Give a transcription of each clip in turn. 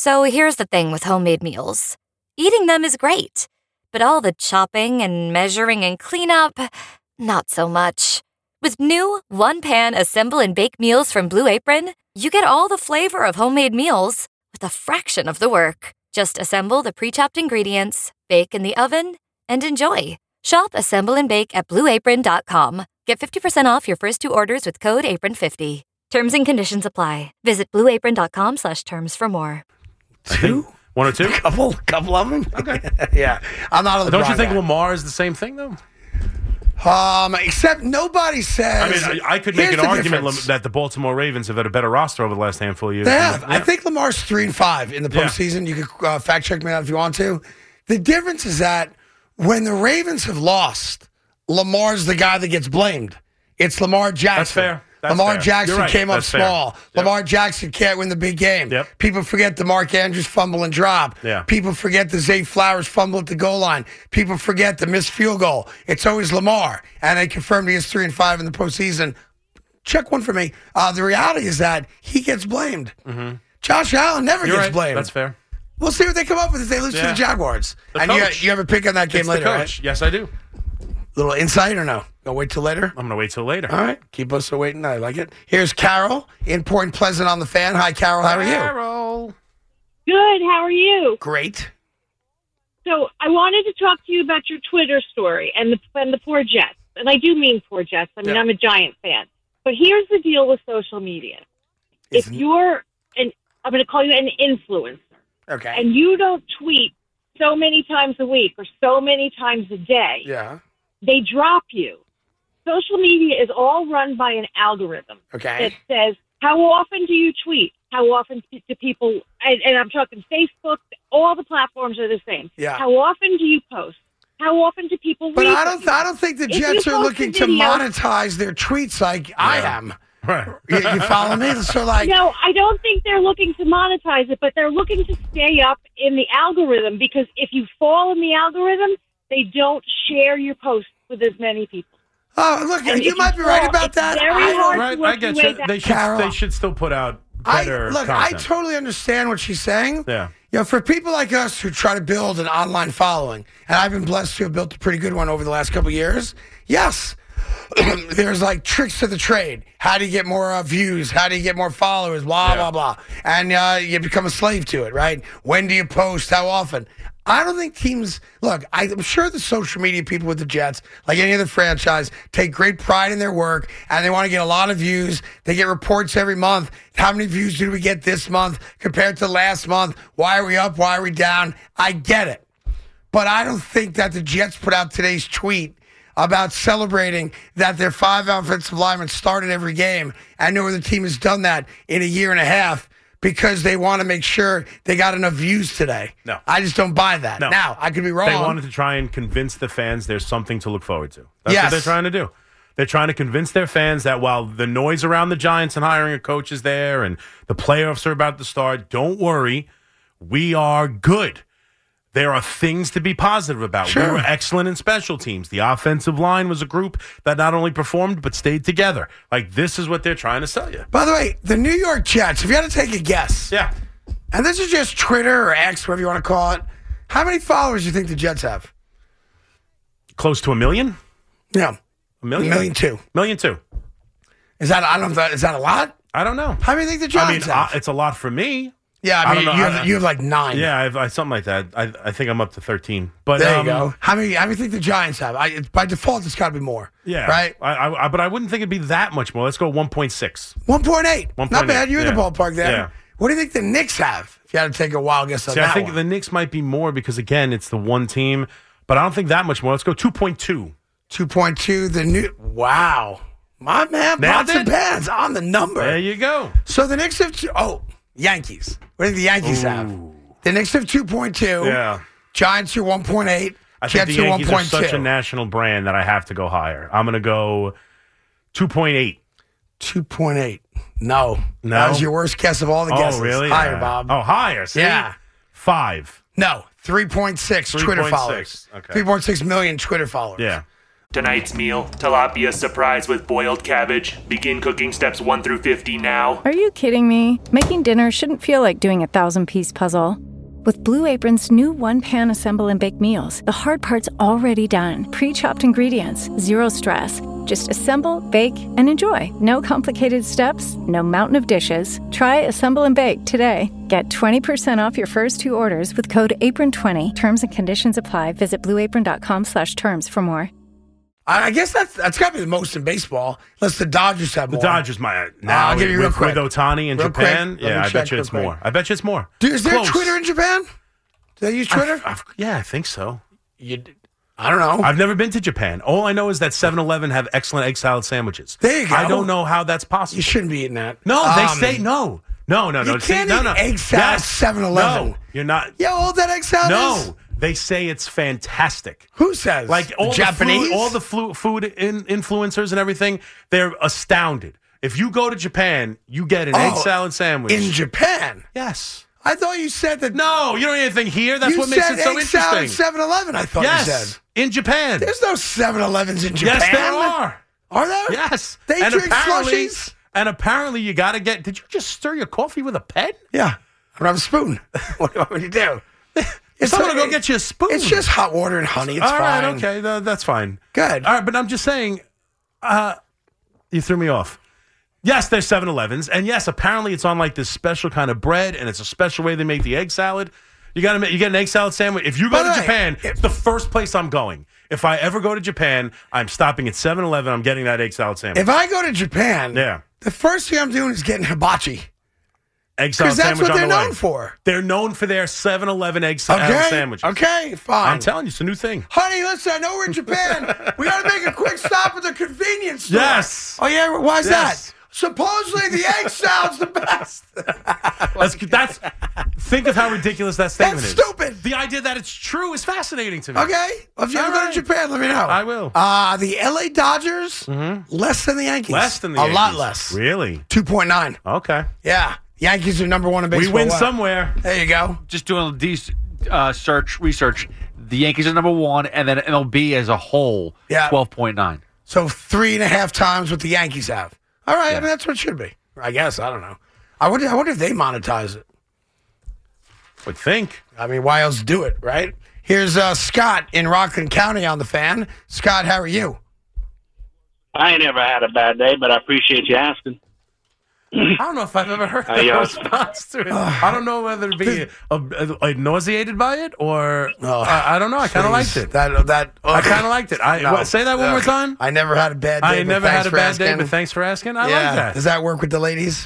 So here's the thing with homemade meals. Eating them is great, but all the chopping and measuring and cleanup, not so much. With new one-pan assemble and bake meals from Blue Apron, you get all the flavor of homemade meals with a fraction of the work. Just assemble the pre-chopped ingredients, bake in the oven, and enjoy. Shop Assemble and Bake at BlueApron.com. Get 50% off your first 2 orders with code APRON50. Terms and conditions apply. Visit BlueApron.com/terms for more. 2? 1 or 2? Couple of them. Okay. Yeah, I'm not a LeBron Don't you think guy. Lamar is the same thing, though? Except nobody says. I mean, I could make Here's an the argument difference. that the Baltimore Ravens have had a better roster over the last handful of years. They have. Yeah. I think Lamar's 3-5 in the Yeah. postseason. You could fact check me out if you want to. The difference is that when the Ravens have lost, Lamar's the guy that gets blamed. It's Lamar Jackson. That's fair. Lamar fair. Jackson You're right. came up That's fair. small. Yep. Lamar Jackson can't win the big game. Yep. People forget the Mark Andrews fumble and drop. Yeah. People forget the Zay Flowers fumble at the goal line. People forget the missed field goal. It's always Lamar. And they confirmed he is 3-5 in the postseason. Check one for me. The reality is that he gets blamed. Mm-hmm. Josh Allen never You're gets right. blamed. That's fair. We'll see what they come up with if they lose to Yeah. the Jaguars. The And coach. you have a pick on that game It's later, the right? coach. Yes, I do. Little insight or no? Gonna wait till later? I'm going to wait till later. All right. Keep us waiting. I like it. Here's Carol in Point Pleasant on the Fan. Hi, Carol. How are you? Carol. Good. How are you? Great. So I wanted to talk to you about your Twitter story and the poor Jets. And I do mean poor Jets. I mean, Yeah. I'm a Giant fan. But here's the deal with social media. If you're I'm going to call you an influencer, Okay. and you don't tweet so many times a week or so many times a day, Yeah. they drop you. Social media is all run by an algorithm Okay. that says, how often do you tweet? How often do people, and I'm talking Facebook, all the platforms are the same. Yeah. How often do you post? How often do people But read I what don't think the If you Jets are post a looking to video- monetize their tweets like I am. Right. You follow me? So like, No, I don't think they're looking to monetize it, but they're looking to stay up in the algorithm, because if you fall in the algorithm, they don't share your posts with as many people. oh look, And you if might you be right fall, about it's that. very I hard Right, to work I get your way you. back. Carol. They should still put out better I content. totally understand what she's saying. Yeah. You know, for people like us who try to build an online following, and I've been blessed to have built a pretty good one over the last couple of years, yes, there's like tricks to the trade. How do you get more views? How do you get more followers? Blah, Yeah. blah, blah. And you become a slave to it, right? When do you post? How often? I don't think teams, look, I'm sure the social media people with the Jets, like any other franchise, take great pride in their work, and they want to get a lot of views. They get reports every month. How many views did we get this month compared to last month? Why are we up? Why are we down? I get it. But I don't think that the Jets put out today's tweet about celebrating that their 5 offensive linemen started every game, and no other team has done that in a year and a half, because they want to make sure they got enough views today. No. I just don't buy that. No. Now, I could be wrong. They wanted to try and convince the fans there's something to look forward to. That's Yes. what they're trying to do. They're trying to convince their fans that while the noise around the Giants and hiring a coach is there and the playoffs are about to start, don't worry, we are good. There are things to be positive about. Sure. We were excellent in special teams. The offensive line was a group that not only performed but stayed together. Like, this is what they're trying to sell you. By the way, the New York Jets, if you had to take a guess, Yeah. and this is just Twitter or X, whatever you want to call it, how many followers do you think the Jets have? Close to 1 million? Yeah. A million? 1,000,002. 1,000,002. Is that, I don't know if that, is that a lot? I don't know. How many do you think the I mean, Giants have? it's a lot for me. Yeah, I I mean, don't know. you have like 9. Yeah, I something like that. I think I'm up to 13. But There you go. How many do you think the Giants have? By default, it's got to be more. Yeah, Right? But I wouldn't think it'd be that much more. Let's go 1.6. 1.8. Not 1.8, bad. You're in the yeah. ballpark there. Yeah. What do you think the Knicks have? If you had to take a wild guess on See, that I think one. the Knicks might be more because again, it's the one team. But I don't think that much more. Let's go 2.2. 2.2. The new. Wow. My man, Nailed pots and it. pans on the number. There you go. So the Knicks have. Yankees. What do the Yankees have? The Knicks have 2.2. Yeah. Giants are 1.8. I think Jets the are Yankees are 1.2. such a national brand that I have to go higher. I'm going to go 2.8. 2.8. No. No? That was your worst guess of all the guesses. Oh, really? Higher, Yeah. Bob. Oh, higher. See? Yeah. 5. No. 3.6 Twitter 3.6. followers. Okay. 3.6 million Twitter followers. Yeah. Tonight's meal, tilapia surprise with boiled cabbage. Begin cooking steps 1 through 50 now. Are you kidding me? Making dinner shouldn't feel like doing a 1,000-piece puzzle. With Blue Apron's new one-pan assemble and bake meals, the hard part's already done. Pre-chopped ingredients, zero stress. Just assemble, bake, and enjoy. No complicated steps, no mountain of dishes. Try Assemble and Bake today. Get 20% off your first 2 orders with code APRON20. Terms and conditions apply. Visit blueapron.com/terms for more. I guess that's got to be the most in baseball. Unless the Dodgers have more. The Dodgers might now I'll give you real with quick. Ohtani in Real Japan. quick. Let me Yeah, I check bet you real it's quick. more. I bet you it's more. Dude, is there Close. Twitter in Japan? Do they use Twitter? Yeah, I think so. I don't know. I've never been to Japan. All I know is that 7-Eleven have excellent egg salad sandwiches. There you go. I don't know how that's possible. You shouldn't be eating that. No, they say no. No. You See, can't no, eat no. egg salad at 7-Eleven. No, you're not. Yeah, all that egg salad is? No, they say it's fantastic. Who says? Like all Japanese? the food influencers and everything, they're astounded. If you go to Japan, you get an egg salad sandwich. In Japan? Yes. I thought you said that. No, you don't need anything here. That's what makes it so egg salad interesting. at 7-Eleven, I thought you Yes, said. in Japan. There's no 7-Elevens in Japan. Yes, there are. Are there? Yes. They and drink apparently, slushies? And apparently you got to get, did you just stir your coffee with a pen? Yeah. I don't have a spoon. What do you want me to do? Someone will go get you a spoon. It's just hot water and honey. It's All right, fine. okay, that's fine. Good. All right, but I'm just saying, you threw me off. Yes, there's 7-Elevens, and yes, apparently it's on like this special kind of bread, and it's a special way they make the egg salad. You get an egg salad sandwich. If you go to Japan, it's the first place I'm going. If I ever go to Japan, I'm stopping at 7-Eleven. I'm getting that egg salad sandwich. If I go to Japan, the first thing I'm doing is getting hibachi. Egg salad Because that's sandwich what they're on the way. known for. They're known for their 7-Eleven egg salad sandwiches. Okay, fine. I'm telling you, it's a new thing. Honey, listen, I know we're in Japan. We got to make a quick stop at the convenience store. Yes. Oh, yeah? Why is Yes. that? Supposedly the egg salad's the best. That's think of how ridiculous that statement That's is. stupid. The idea that it's true is fascinating to me. Okay. Well, if you ever go to Japan, let me know. I will. The LA Dodgers, less than the Yankees. Less than the A Yankees. lot less. Really? 2.9. Okay. Yeah. Yankees are number one in We baseball. win What? somewhere. There you go. Just doing these research. The Yankees are number 1, and then MLB as a whole, 12.9. So 3.5 times what the Yankees have. All right. I mean, that's what it should be. I guess. I don't know. I wonder if they monetize it. Would think. I mean, why else do it, right? Here's Scott in Rockland County on the Fan. Scott, how are you? I ain't ever had a bad day, but I appreciate you asking. I don't know if I've ever heard a response to it. I don't know whether to be nauseated by it or I don't know. I kind of liked it. I kind of liked it. Say that one more time. I never had a bad day. I never had a bad day, asking. but thanks for asking. I like that. Does that work with the ladies?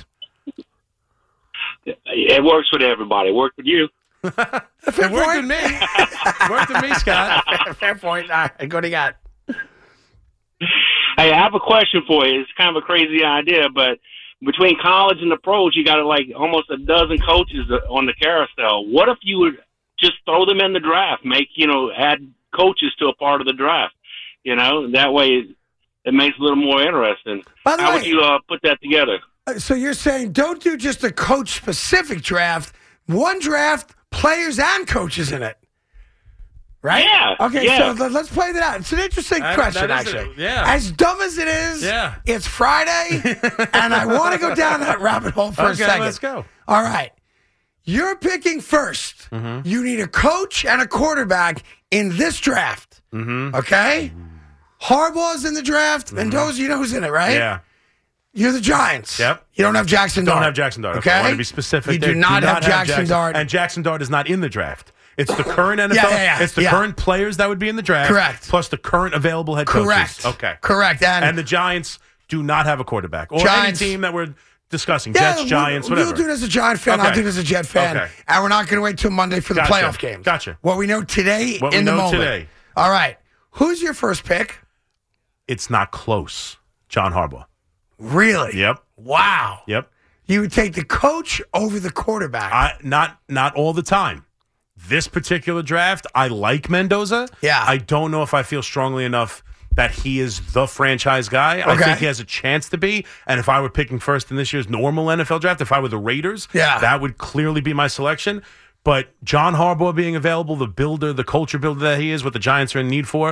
It works with everybody. It worked with you. It worked with me. It worked with me, Scott. Fair point. All right, what do you got? Hey, I have a question for you. It's kind of a crazy idea, but between college and the pros, you got like almost a dozen coaches on the carousel. What if you would just throw them in the draft, add coaches to a part of the draft? That way it makes it a little more interesting. By the How way, would you put that together? So you're saying don't do just a coach-specific draft, one draft, players and coaches in it. Right? Yeah. Okay, yeah. so let's play that out. It's an interesting question, that is actually. yeah. As dumb as it is, it's Friday, and I want to go down that rabbit hole for a second. Let's go. All right. You're picking first. You need a coach and a quarterback in this draft. Okay? Harbaugh's in the draft. Mendoza, you know who's in it, right? Yeah. You're the Giants. Yep. You don't have Jackson Dart. Don't have Jackson Dart. Okay? I want to be specific. You do not have Jackson Dart. And Jackson Dart is not in the draft. It's the current NFL. Yeah. It's the current players that would be in the draft. Correct. Plus the current available head coaches. Correct. Okay. Correct. And the Giants do not have a quarterback. Or Giants, any team that we're discussing. Jets, Giants, whatever. You'll do it as a Giant fan. Okay. I'll do it as a Jet fan. Okay. And we're not going to wait till Monday for the playoff games. Gotcha. What we know today What in we the know moment. today. All right. Who's your first pick? It's not close. John Harbaugh. Really? Yep. Wow. Yep. You would take the coach over the quarterback. Not all the time. This particular draft, I like Mendoza. Yeah. I don't know if I feel strongly enough that he is the franchise guy. I think he has a chance to be. And if I were picking first in this year's normal NFL draft, if I were the Raiders, that would clearly be my selection. But John Harbaugh being available, the builder, the culture builder that he is, what the Giants are in need for,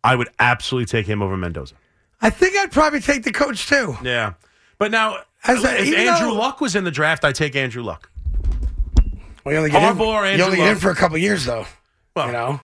I would absolutely take him over Mendoza. I think I'd probably take the coach too. Yeah. But now, if Andrew Luck was in the draft, I'd take Andrew Luck. Well, you only get in for a couple years, though. Well, you know?